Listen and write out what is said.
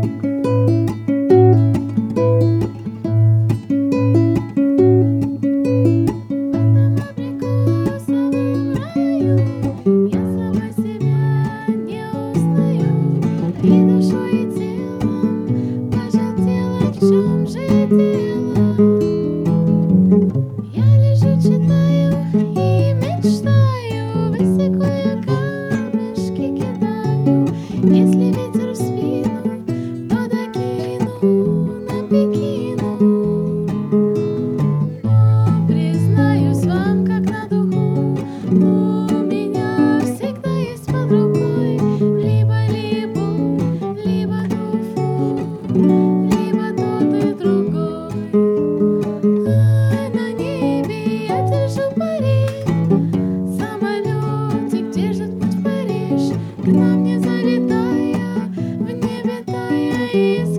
Если ветер в спину, то докину на Пекину. Но признаюсь вам, как на духу, у меня всегда есть под рукой либо либо, либо туфу, либо тот и другой. А на небе я держу пари, самолетик держит путь в Париж. К нам не залетая, в небе тая и